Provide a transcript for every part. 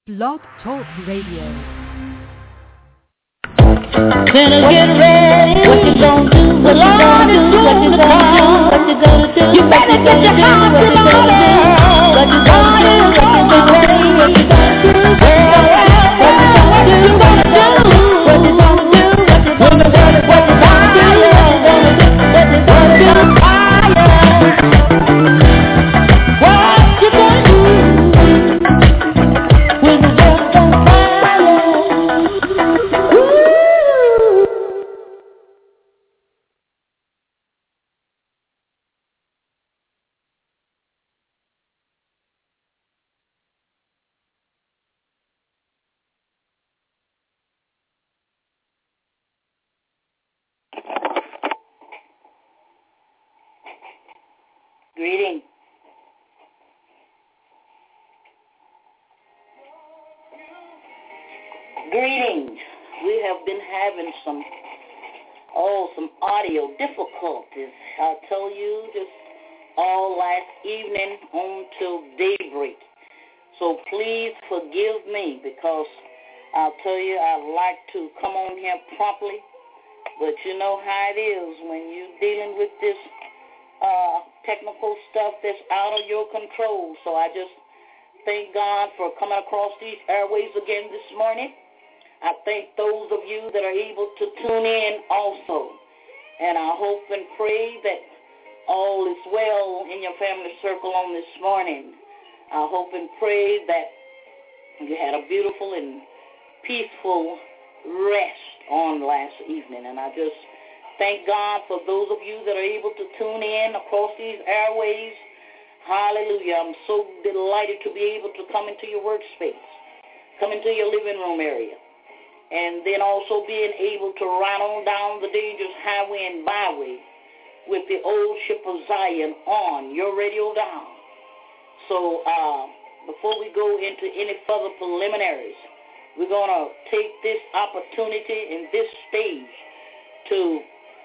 Blog Talk Radio. Better get ready. What you gonna do? What you gonna do? What you gonna do? What you gonna do? You better get your house in order. What you gonna do? Get ready. What you gonna do? What you gonna do? What you gonna do? What you gonna do? What you gonna do? What you gonna do? What you gonna do? Greetings. Greetings. We have been having some audio difficulties. I tell you, just all last evening on till daybreak. So please forgive me, because I'll tell you, I like to come on here promptly, but you know how it is when you're dealing with this technical stuff that's out of your control. So I just thank God for coming across these airways again this morning. I thank those of you that are able to tune in also. And I hope and pray that all is well in your family circle on this morning. I hope and pray that you had a beautiful and peaceful rest on last evening. And I just thank God for those of you that are able to tune in across these airways. Hallelujah. I'm so delighted to be able to come into your workspace, come into your living room area, and then also being able to ride on down the dangerous highway and byway with the old ship of Zion on your radio dial. So before we go into any further preliminaries, we're going to take this opportunity in this stage to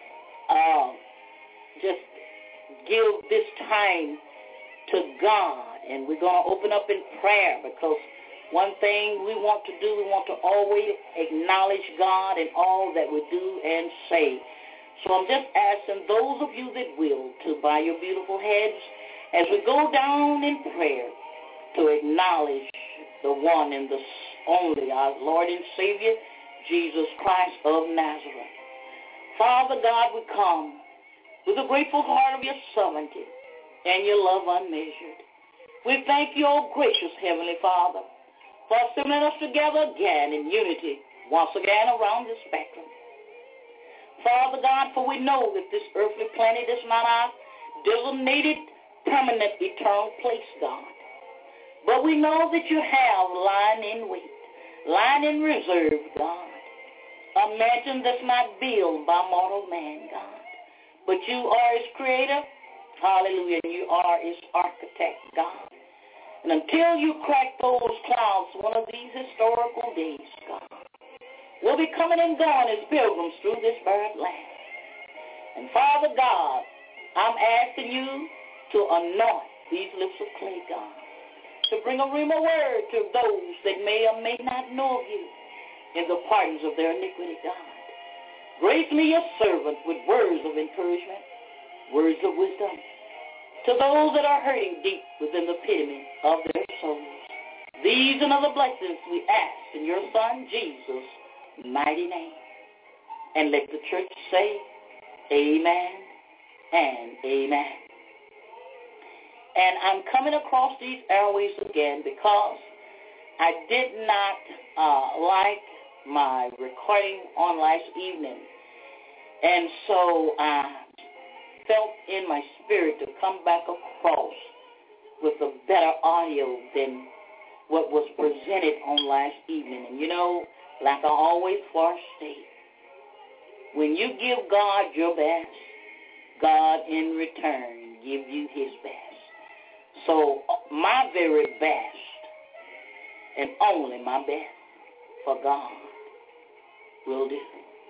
just give this time to God, and we're going to open up in prayer, because one thing we want to do, we want to always acknowledge God in all that we do and say. So I'm just asking those of you that will to bow your beautiful heads as we go down in prayer to acknowledge the one and the only, our Lord and Savior, Jesus Christ of Nazareth. Father God, we come with a grateful heart of your sovereignty and your love unmeasured. We thank you, O gracious Heavenly Father, for assembling us together again in unity, once again around this spectrum. Father God, for we know that this earthly planet is not our designated, permanent, eternal place, God. But we know that you have lying in wait, lying in reserve, God, a mansion that's not built by mortal man, God. But you are his creator, hallelujah, and you are his architect, God. And until you crack those clouds one of these historical days, God, we'll be coming and going as pilgrims through this barren land. And Father God, I'm asking you to anoint these lips of clay, God, to bring a rhema word to those that may or may not know of you in the pardons of their iniquity, God. Grace me, your servant, with words of encouragement, words of wisdom, to those that are hurting deep within the epitome of their souls. These and other blessings we ask in your Son, Jesus' mighty name. And let the church say, amen and amen. And I'm coming across these airways again because I did not like my recording on last evening. And so I felt in my spirit to come back across with a better audio than what was presented on last evening. And you know, like I always state, when you give God your best, God in return give you his best. So my very best, and only my best for God will do.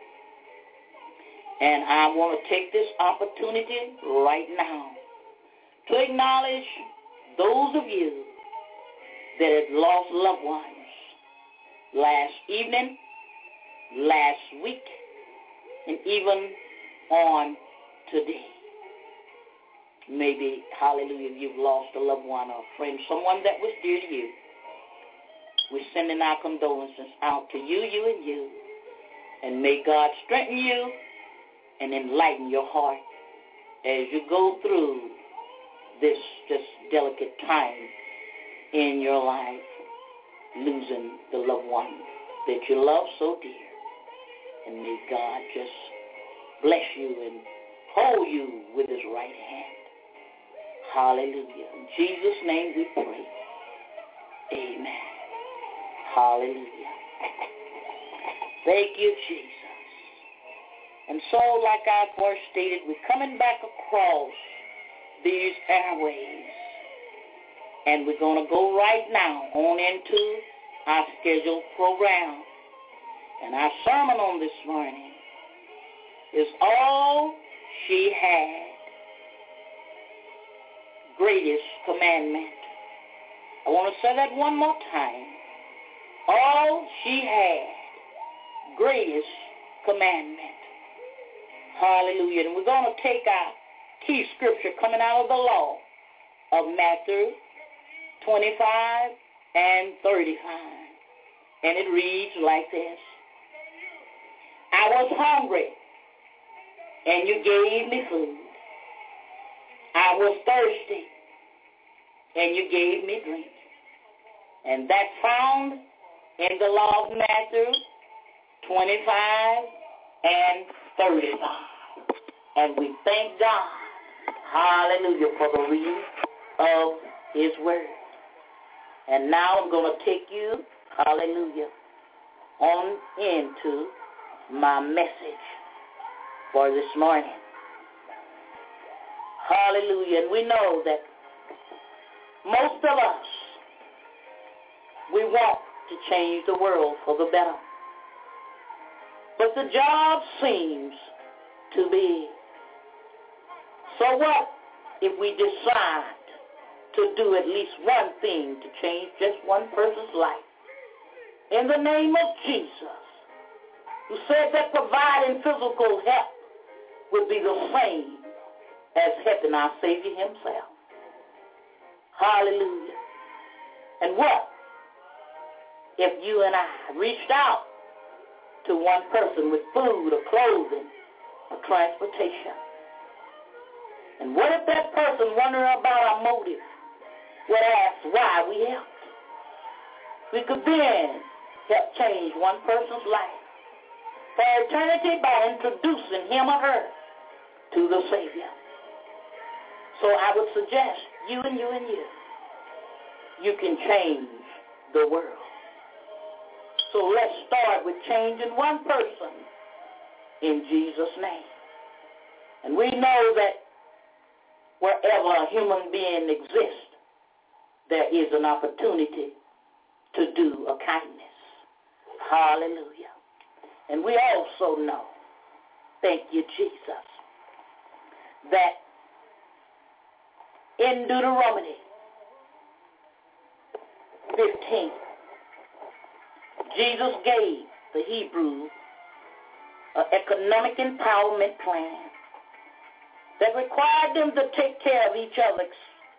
And I want to take this opportunity right now to acknowledge those of you that have lost loved ones last evening, last week, and even on today. Maybe, hallelujah, you've lost a loved one or a friend, someone that was dear to you. We're sending our condolences out to you, and you. And may God strengthen you and enlighten your heart as you go through this delicate time in your life, losing the loved one that you love so dear. And may God just bless you and hold you with his right hand. Hallelujah. In Jesus' name we pray. Amen. Hallelujah. Thank you, Jesus. And so, like I first stated, we're coming back across these airways. And we're going to go right now on into our scheduled program. And our sermon on this morning is All She Had. Greatest commandment. I want to say that one more time. All she had. Greatest commandment. Hallelujah. And we're going to take our key scripture coming out of the law of Matthew 25 and 35. And it reads like this. I was hungry, and you gave me food. I was thirsty, and you gave me drink. And that's found in the law of Matthew 25 and 35. And we thank God, hallelujah, for the reading of his word. And now I'm going to take you, hallelujah, on into my message for this morning. Hallelujah. And we know that most of us, we want to change the world for the better. But the job seems to be, so what if we decide to do at least one thing to change just one person's life? In the name of Jesus, who said that providing physical help would be the same as helping our Savior himself. Hallelujah. And what if you and I reached out to one person with food or clothing or transportation? And what if that person, wondering about our motive, would ask why we helped? We could then help change one person's life for eternity by introducing him or her to the Savior. So I would suggest you and you can change the world. So let's start with changing one person in Jesus' name. And we know that wherever a human being exists, there is an opportunity to do a kindness. Hallelujah. And we also know, thank you, Jesus, that in Deuteronomy 15, Jesus gave the Hebrews an economic empowerment plan that required them to take care of each other's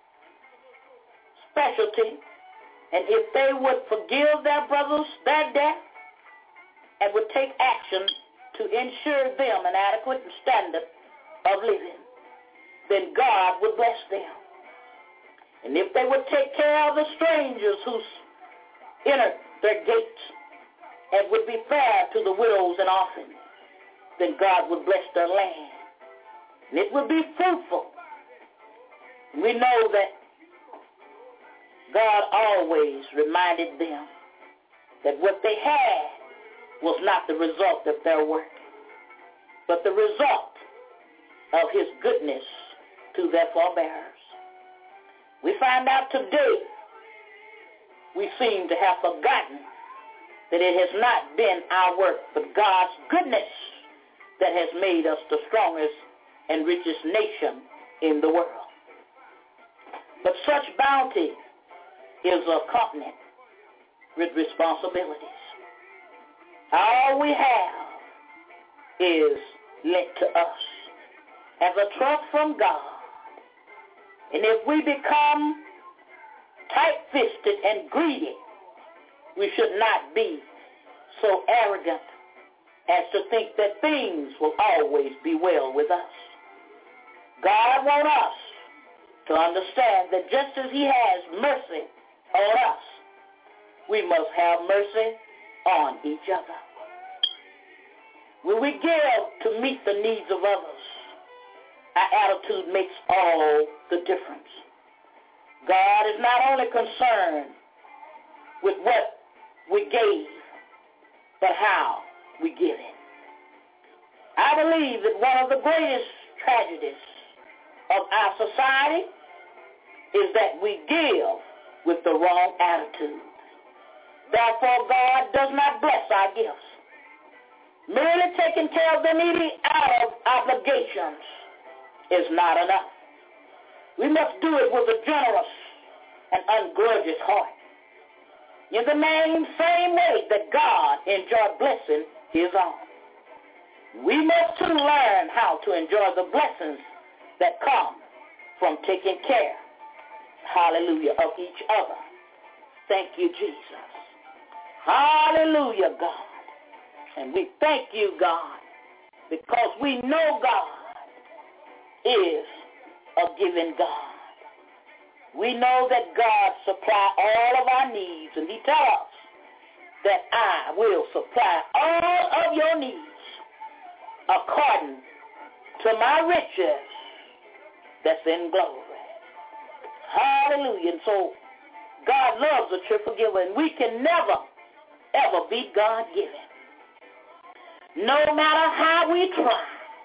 specialty, and if they would forgive their brothers their debt and would take action to ensure them an adequate standard of living, then God would bless them. And if they would take care of the strangers who entered their gates and would be fair to the widows and orphans, then God would bless their land. And it would be fruitful. We know that God always reminded them that what they had was not the result of their work, but the result of his goodness to their forebearers. We find out today we seem to have forgotten that it has not been our work, but God's goodness that has made us the strongest and richest nation in the world. But such bounty is accompanied with responsibilities. All we have is lent to us as a trust from God. And if we become tight-fisted and greedy, we should not be so arrogant as to think that things will always be well with us. God wants us to understand that just as he has mercy on us, we must have mercy on each other. When we give to meet the needs of others, our attitude makes all the difference. God is not only concerned with what we gave, but how we give it. I believe that one of the greatest tragedies of our society is that we give with the wrong attitude. Therefore, God does not bless our gifts. Merely taking care of the needy out of obligations is not enough. We must do it with a generous and ungrudging heart, in the same way that God enjoyed blessing his own. We must too learn how to enjoy the blessings that come from taking care, hallelujah, of each other. Thank you, Jesus. Hallelujah, God. And we thank you, God, because we know God is a giving God. We know that God supplies all of our needs, and he tells us that I will supply all of your needs according to my riches that's in glory. Hallelujah. And so God loves a cheerful giver, and we can never, ever be God-given. No matter how we try,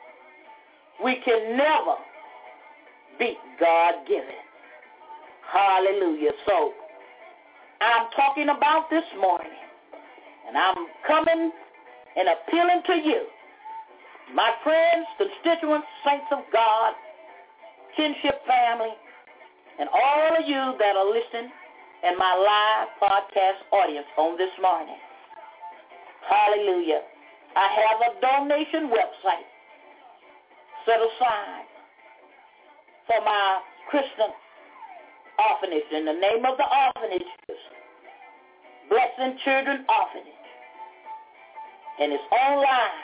we can never be God-given. Hallelujah. So I'm talking about this morning, and I'm coming and appealing to you, my friends, constituents, saints of God, kinship family, and all of you that are listening in my live podcast audience on this morning. Hallelujah. I have a donation website set aside for my Christian orphanage, and the name of the orphanage is Blessing Children Orphanage, and it's online,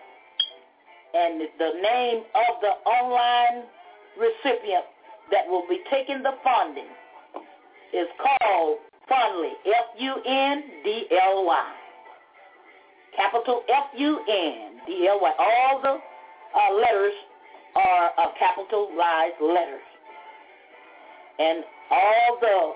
and the name of the online recipient that will be taking the funding is called Fundly, F-U-N-D-L-Y, capital F-U-N-D-L-Y. All the letters are capitalized letters. And all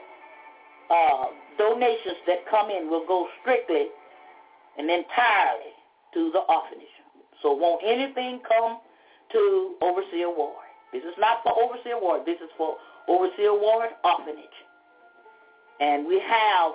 the donations that come in will go strictly and entirely to the orphanage. So won't anything come to Overseer Ward. This is not for Overseer Ward. This is for Overseer Ward Orphanage. And we have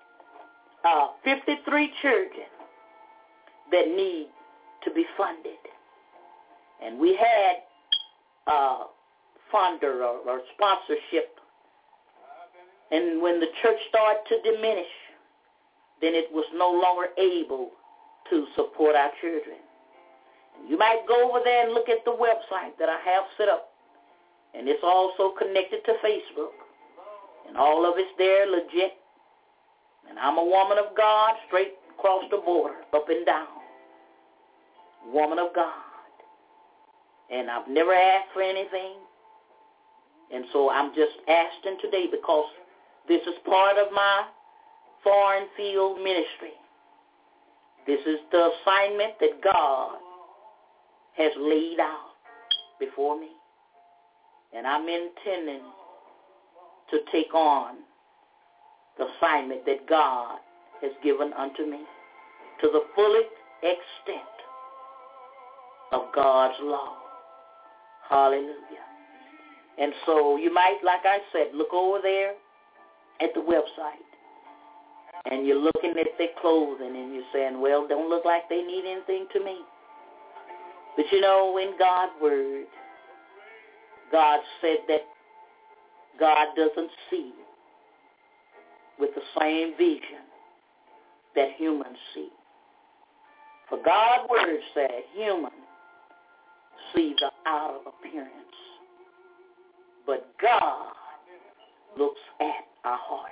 53 children that need to be funded. And we had funder or sponsorship. And when the church started to diminish, then it was no longer able to support our children. And you might go over there and look at the website that I have set up. And it's also connected to Facebook. And all of it's there legit. And I'm a woman of God straight across the border, up and down. Woman of God. And I've never asked for anything. And so I'm just asking today because this is part of my foreign field ministry. This is the assignment that God has laid out before me. And I'm intending to take on the assignment that God has given unto me to the fullest extent of God's law. Hallelujah. And so you might, like I said, look over there at the website, and you're looking at their clothing, and you're saying, well, don't look like they need anything to me. But you know, in God's word, God said that God doesn't see with the same vision that humans see. For God's word said, human sees the outer appearance, but God looks at our heart.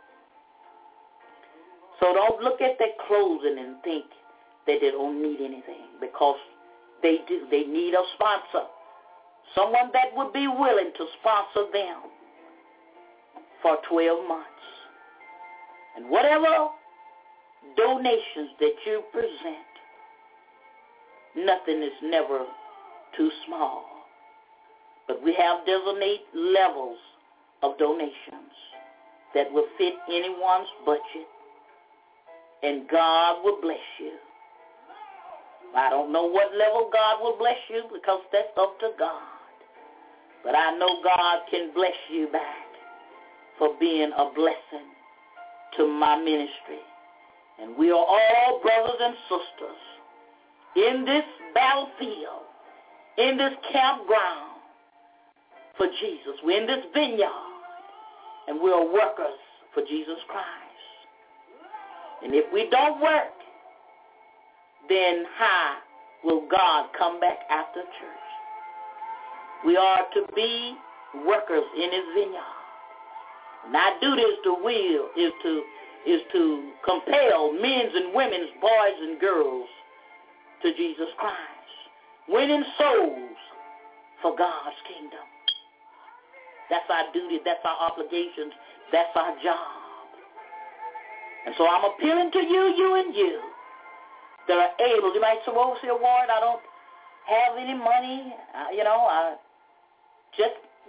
So don't look at their clothing and think that they don't need anything, because they do. They need a sponsor, someone that would be willing to sponsor them for 12 months. And whatever donations that you present, nothing is never too small. But we have designated levels of donations that will fit anyone's budget, and God will bless you. I don't know what level God will bless you, because that's up to God. But I know God can bless you back for being a blessing to my ministry. And we are all brothers and sisters in this battlefield, in this campground for Jesus. We're in this vineyard, and we are workers for Jesus Christ. And if we don't work, then how will God come back after church? We are to be workers in his vineyard. And I do this to will is to compel men and women, boys and girls to Jesus Christ, winning souls for God's kingdom. That's our duty, that's our obligations, that's our job. And so I'm appealing to you and you that are able. You might say, well, see, Ward, I don't have any money. I just,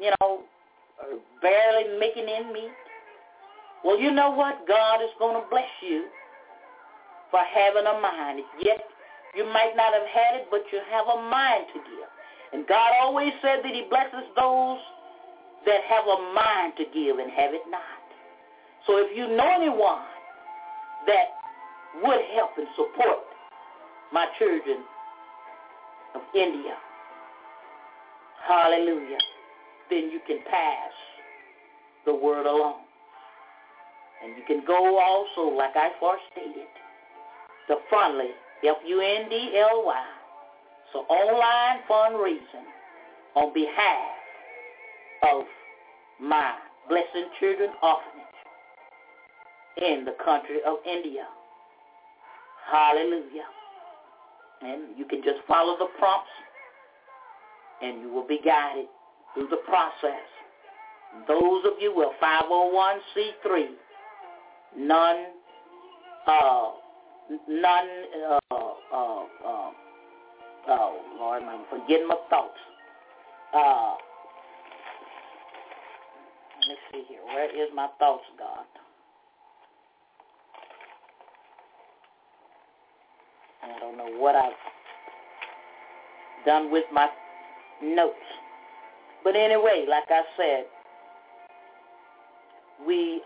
barely making ends meet. Well, you know what? God is going to bless you for having a mind. Yet you might not have had it, but you have a mind to give. And God always said that he blesses those that have a mind to give and have it not. So if you know anyone that would help and support my children of India, hallelujah, then you can pass the word along. And you can go also, like I first stated, the Fundly, Fundly, so online fundraising on behalf of my Blessing Children Orphanage in the country of India. Hallelujah. And you can just follow the prompts, and you will be guided through the process. Those of you with 501c3, oh Lord, I'm forgetting my thoughts. Let's see here. Where is my thoughts, God? I don't know what I've done with my notes. But anyway, like I said, we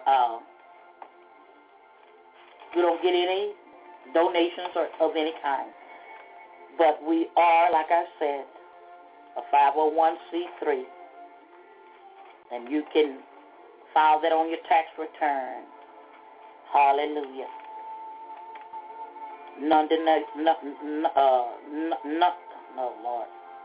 don't get any donations of any kind. But we are, like I said, a 501c3. And you can file that on your tax return. Hallelujah. No, Lord.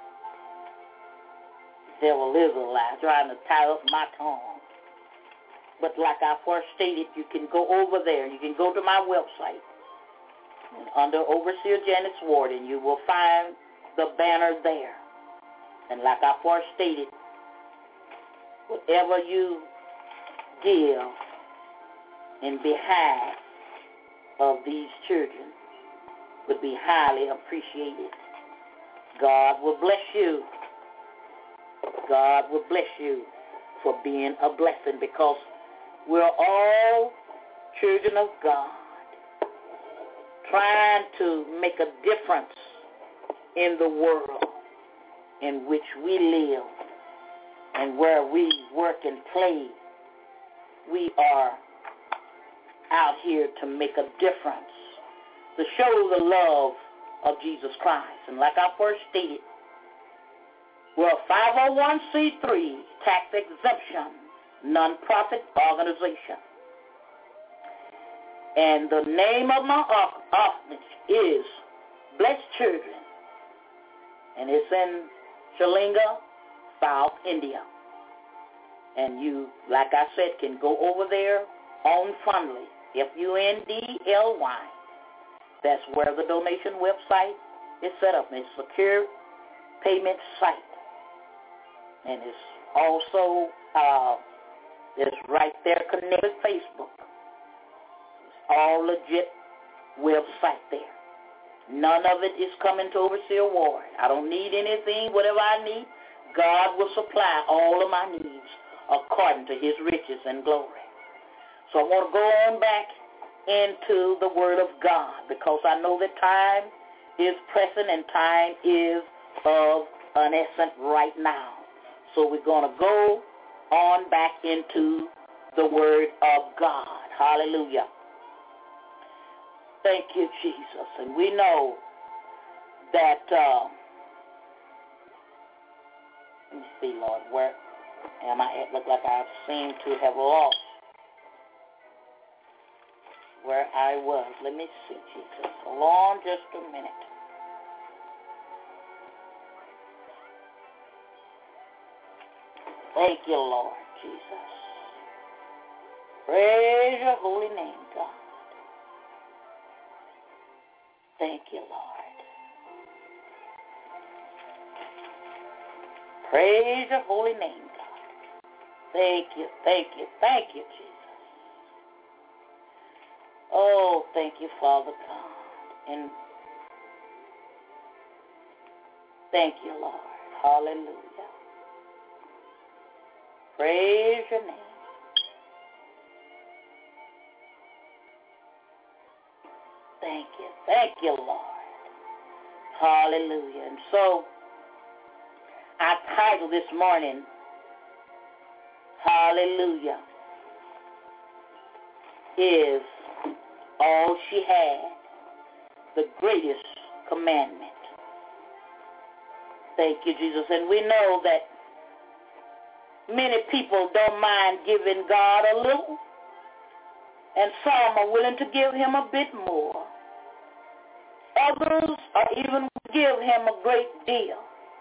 Devil is a lie, trying to tie up my tongue. But like I first stated, you can go over there. You can go to my website. And under Overseer Janice Warden, you will find the banner there. And like I first stated, whatever you give in behalf of these children would be highly appreciated. God will bless you. God will bless you for being a blessing, because we're all children of God trying to make a difference in the world in which we live and where we work and play. We are out here to make a difference, to show the love of Jesus Christ. And like I first stated, we're a 501c3 tax exemption non-profit organization. And the name of my orphanage is Blessed Children. And it's in Shalinga, South India. And you, like I said, can go over there on Fundly, Fundly. That's where the donation website is set up. It's a secure payment site. And it's also, it's right there connected with Facebook. It's all legit website there. None of it is coming to Overseer Ward. I don't need anything. Whatever I need, God will supply all of my needs according to his riches and glory. So I want to go on back into the Word of God because I know that time is pressing and time is of an essence right now. So we're going to go on back into the Word of God. Hallelujah. Thank you, Jesus. And we know that, let me see, Lord, where am I at? Look like I seem to have lost where I was. Let me see, Jesus. Hold on just a minute. Thank you, Lord Jesus. Praise your holy name, God. Thank you, Lord. Praise your holy name, God. Thank you, thank you, thank you, Jesus. Oh, thank you, Father God. And thank you, Lord. Hallelujah. Praise your name. Thank you, Lord. Hallelujah. And so, our title this morning, Hallelujah, is All She Had, the Greatest Commandment. Thank you, Jesus. And we know that many people don't mind giving God a little, and some are willing to give him a bit more. Others are even give him a great deal.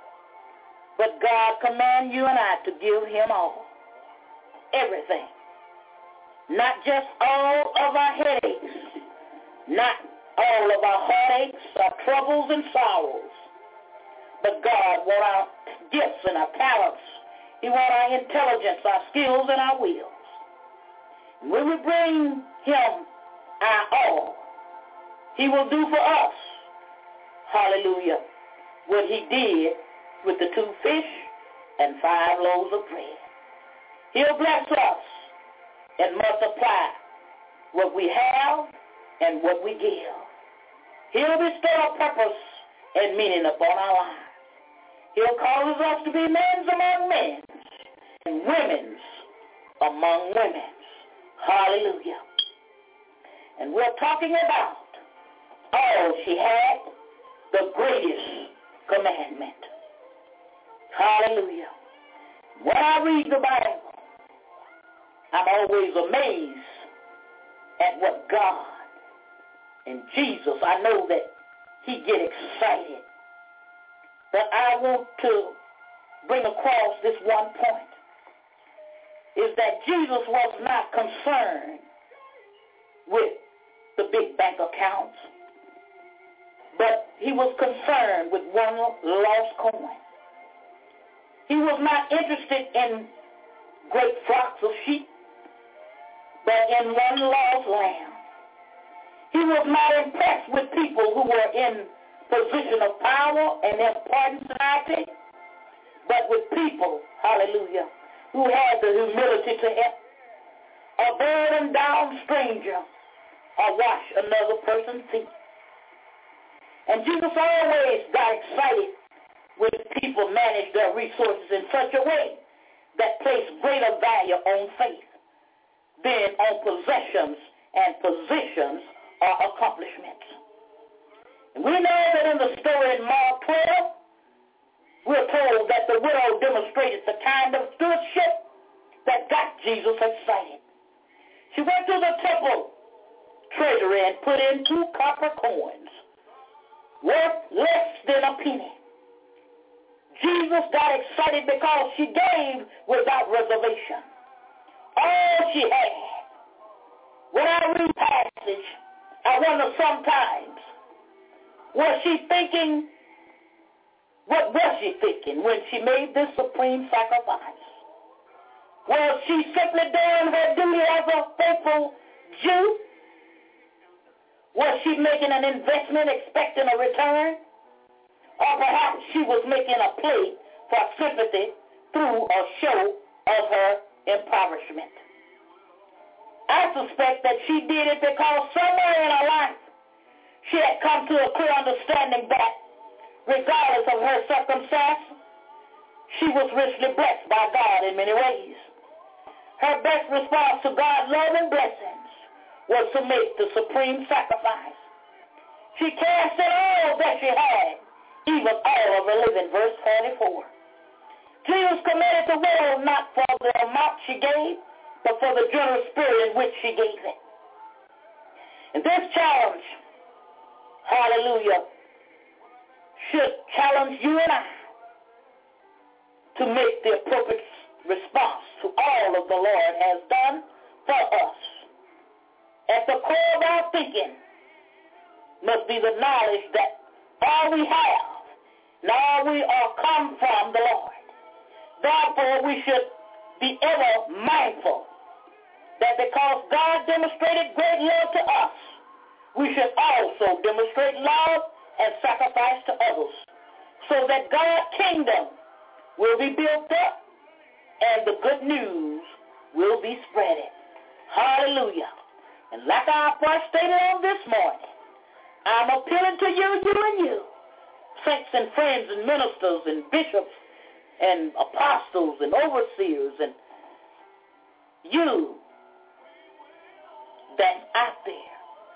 But God commands you and I to give him all. Everything. Not just all of our headaches. Not all of our heartaches, our troubles and sorrows. But God wants our gifts and our talents. He wants our intelligence, our skills, and our wills. When we bring him our all, he will do for us, hallelujah, what he did with the 2 fish and 5 loaves of bread. He'll bless us and multiply what we have and what we give. He'll bestow purpose and meaning upon our lives. He'll cause us to be men among men and women among women. Hallelujah. And we're talking about all she had, the greatest commandment. Hallelujah. When I read the Bible, I'm always amazed at what God and Jesus, I know that he get excited. But I want to bring across this one point, is that Jesus was not concerned with the big bank accounts, but he was concerned with one lost coin. He was not interested in great flocks of sheep, but in one lost lamb. He was not impressed with people who were in position of power and important society, but with people, hallelujah, who had the humility to help a burdened down stranger or wash another person's feet. And Jesus always got excited when people manage their resources in such a way that place greater value on faith than on possessions and positions or accomplishments. And we know that in the story in Mark 12, we're told that the widow demonstrated the kind of stewardship that got Jesus excited. She went to the temple treasury and put in 2 copper coins. worth less than a penny. Jesus got excited because she gave without reservation. All she had. When I read passage, I wonder sometimes, was she thinking, what was she thinking when she made this supreme sacrifice? Was she simply doing her duty as a faithful Jew? Was she making an investment expecting a return? Or perhaps she was making a plea for sympathy through a show of her impoverishment. I suspect that she did it because somewhere in her life she had come to a clear understanding that regardless of her circumstance, she was richly blessed by God in many ways. Her best response to God's love and blessings was to make the supreme sacrifice. She cast in all that she had, even all of her living. Verse 44. Jesus commended the world not for the amount she gave, but for the generous spirit in which she gave it. And this challenge, hallelujah, should challenge you and I to make the appropriate response to all of the Lord has done for us. At the core of our thinking must be the knowledge that all we have and all we are come from the Lord. Therefore, we should be ever mindful that because God demonstrated great love to us, we should also demonstrate love and sacrifice to others so that God's kingdom will be built up and the good news will be spreaded. Hallelujah. And like our first stated on this morning, I'm appealing to you and you, saints and friends and ministers and bishops and apostles and overseers and you that's out there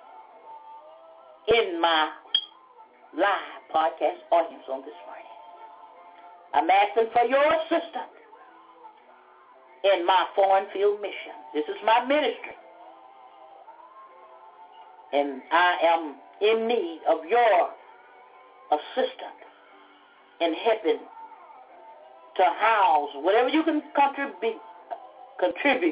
in my live podcast audience on this morning. I'm asking for your assistance in my foreign field mission. This is my ministry. And I am in need of your assistance in helping to house whatever you can contribute,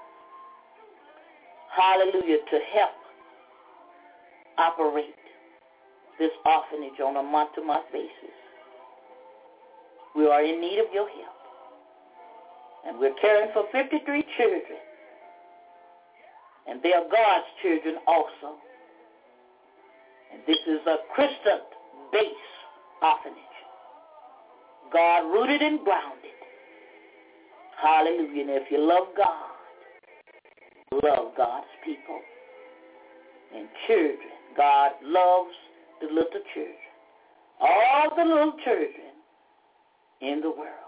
hallelujah, to help operate this orphanage on a month-to-month basis. We are in need of your help. And we're caring for 53 children. And they are God's children also. And this is a Christian-based orphanage. God-rooted and grounded. Hallelujah. And if you love God, love God's people and children. God loves the little children. All the little children in the world.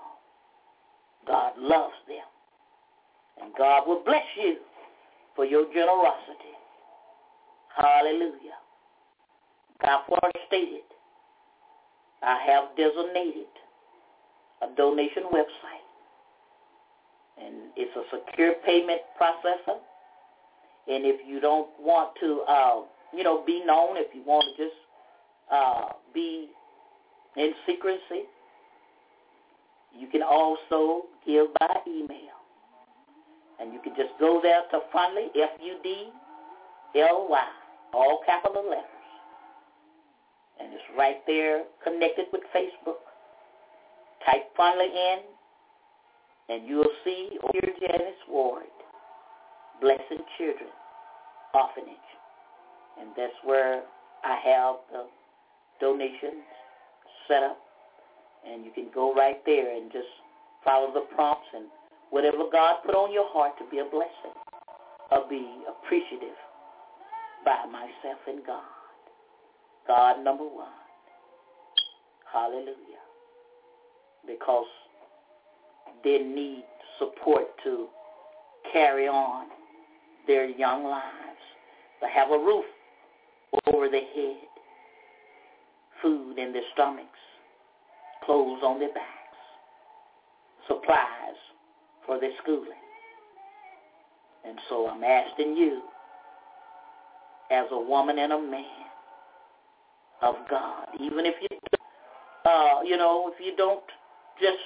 God loves them. And God will bless you for your generosity. Hallelujah. God first stated, I have designated a donation website. And it's a secure payment processor. And if you don't want to, be known, if you want to just be in secrecy, you can also give by email. And you can just go there to Fundly, F-U-D-L-Y, all capital letters. And it's right there connected with Facebook. Type Fundly in, and you'll see here Janice Ward, Blessing Children Orphanage. And that's where I have the donations set up. And you can go right there and just follow the prompts, and whatever God put on your heart to be a blessing, I'll be appreciative by myself and God. God, number one. Hallelujah. Because they need support to carry on their young lives, to have a roof over their head, food in their stomachs, clothes on their backs, supplies for their schooling. And so I'm asking you, as a woman and a man, of God. Even if you, if you don't just,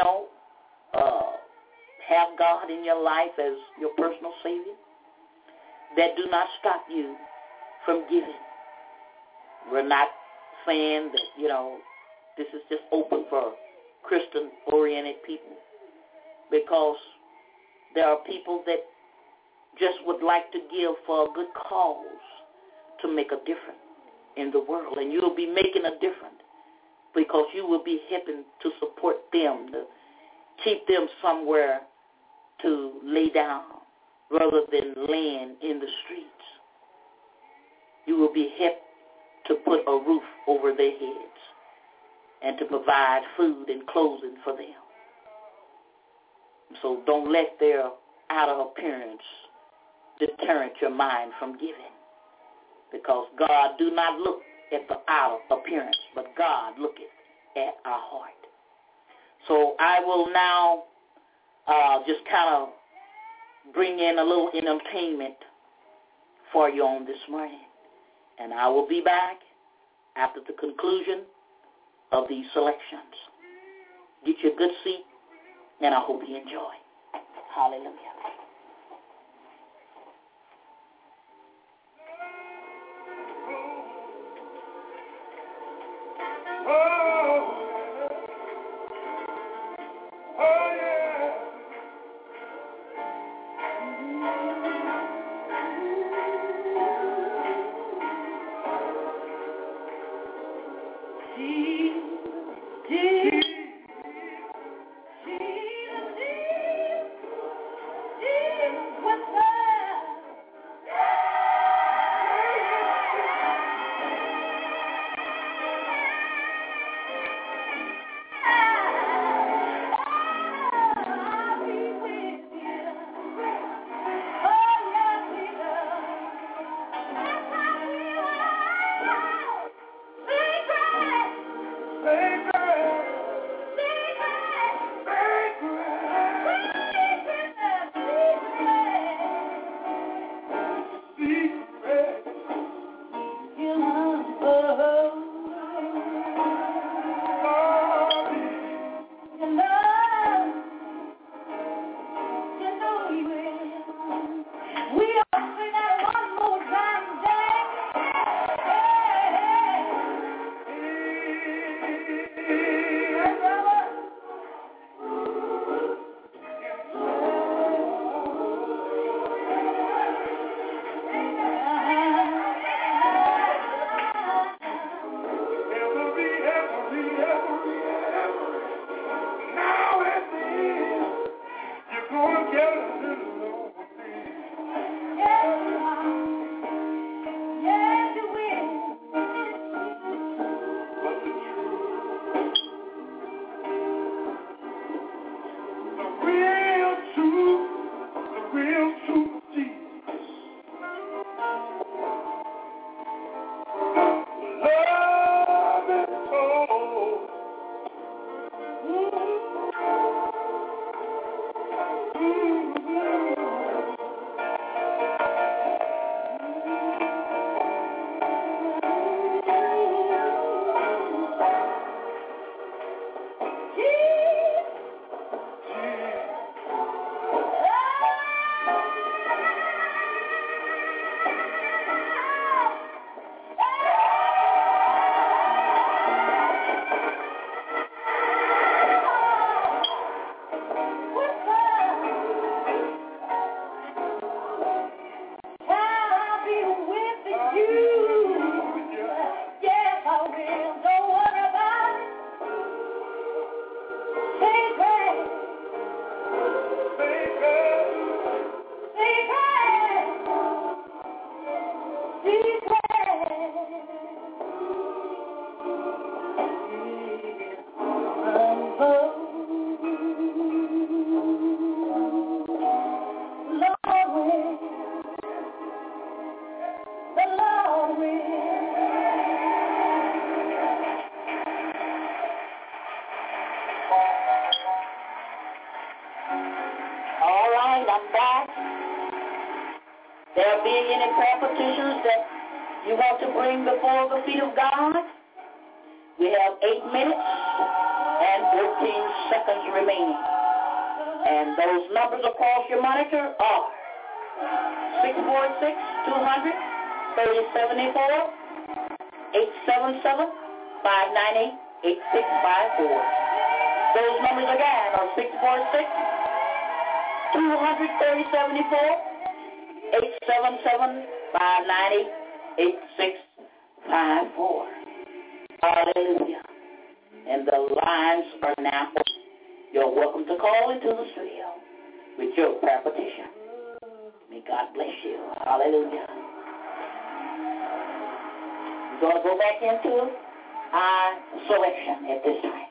have God in your life as your personal Savior, that do not stop you from giving. We're not saying that, this is just open for Christian-oriented people, because there are people that just would like to give for a good cause to make a difference in the world, and you'll be making a difference because you will be helping to support them, to keep them somewhere to lay down rather than laying in the streets. You will be helped to put a roof over their heads and to provide food and clothing for them. So don't let their outer appearance deter your mind from giving, because God do not look at the outer appearance, but God looketh at our heart. So I will now just kind of bring in a little entertainment for you on this morning. And I will be back after the conclusion of these selections. Get you a good seat, and I hope you enjoy. Hallelujah. There being any prayer petitions that you want to bring before the feet of God, we have 8 minutes and 13 seconds remaining. And those numbers across your monitor are 646-200-3074, 877-598-8654. Those numbers again are 646-200-3074, 877-598-8654. Hallelujah. And the lines are now open. You're welcome to call into the studio with your prayer petition. May God bless you. Hallelujah. We're going to go back into our selection at this time.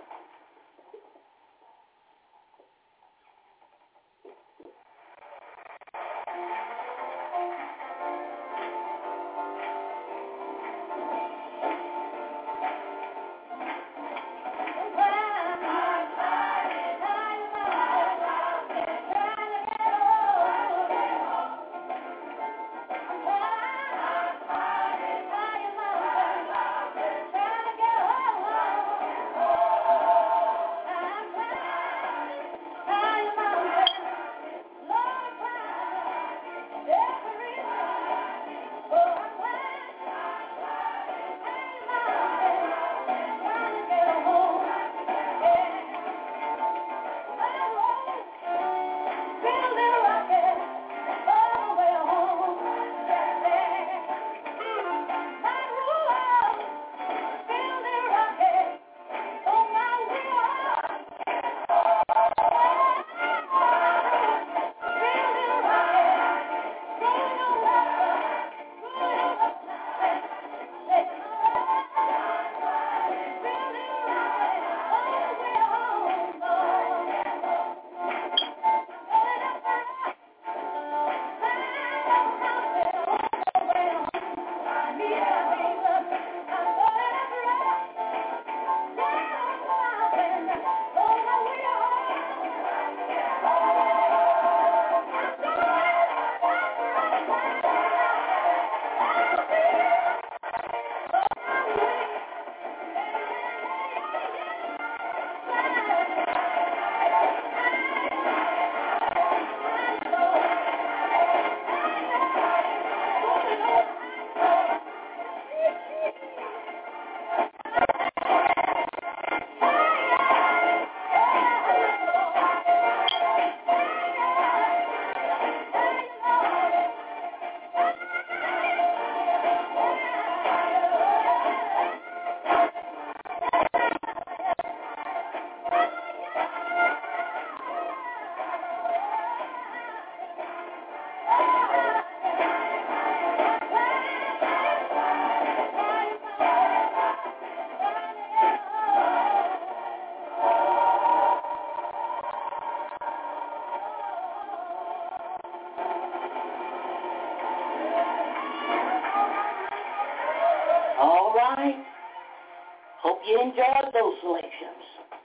Enjoyed those selections.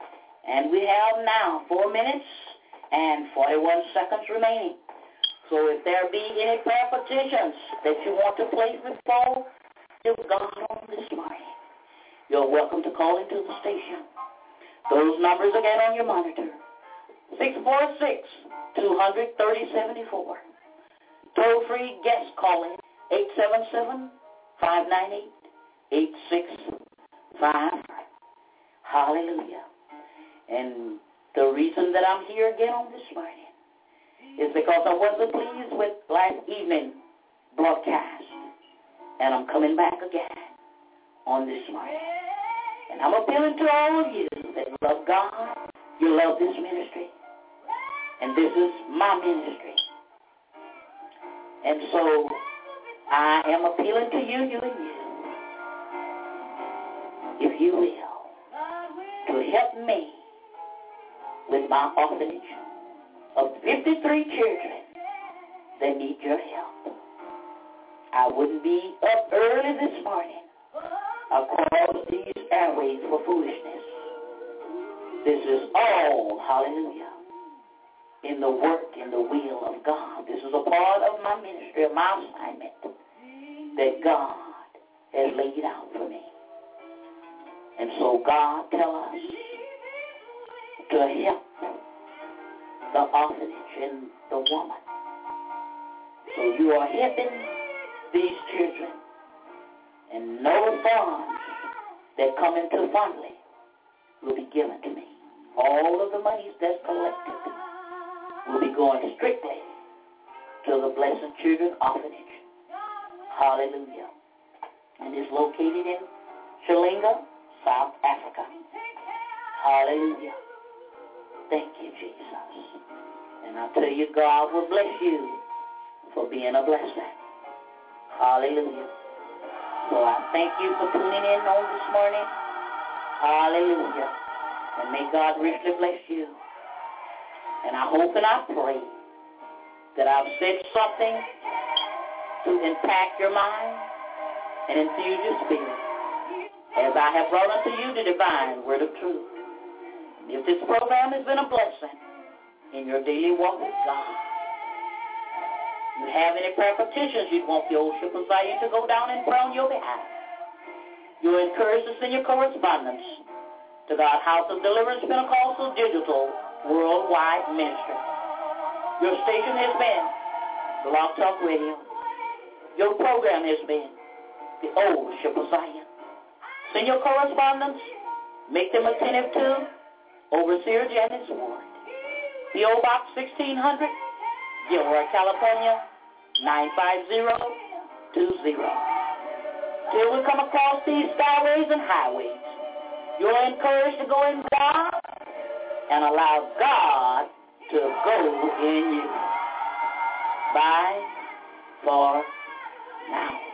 And we have now 4 minutes and 41 seconds remaining. So if there be any prayer petitions that you want to place before God on this morning, you're welcome to call into the station. Those numbers again on your monitor. 646-200-3074. Toll-free guest calling 877-598-8655. Hallelujah. And the reason that I'm here again on this morning is because I wasn't pleased with last evening broadcast. And I'm coming back again on this morning. And I'm appealing to all of you that love God. You love this ministry. And this is my ministry. And so I am appealing to you and you, if you will, to help me with my orphanage of 53 children that need your help. I wouldn't be up early this morning across these airways for foolishness. This is all, hallelujah, in the work and the will of God. This is a part of my ministry, of my assignment, that God has laid out for me. And so God tell us to help the orphanage and the woman. So you are helping these children, and no funds that come into family will be given to me. All of the monies that's collected will be going strictly to the Blessed Children Orphanage. Hallelujah. And it's located in Shalinga, South Africa. Hallelujah. Thank you, Jesus. And I tell you, God will bless you for being a blessing. Hallelujah. So I thank you for tuning in on this morning. Hallelujah. And may God richly bless you. And I hope and I pray that I've said something to impact your mind and infuse your spirit, as I have brought unto you the divine word of truth. If this program has been a blessing in your daily walk with God, you have any prayer petitions you'd want the old Ship of Zion to go down and pray on your behalf, you're encouraged to send your correspondence to God House of Deliverance Pentecostal Digital Worldwide Ministry. Your station has been Blog Talk Radio. Your program has been the old Ship of Zion. Send your correspondence. Make them attentive to Overseer Janice Ward. P.O. Box 1600, Gilroy, California, 95020. Till we come across these skyways and highways, you're encouraged to go in God and allow God to go in you. Bye for now.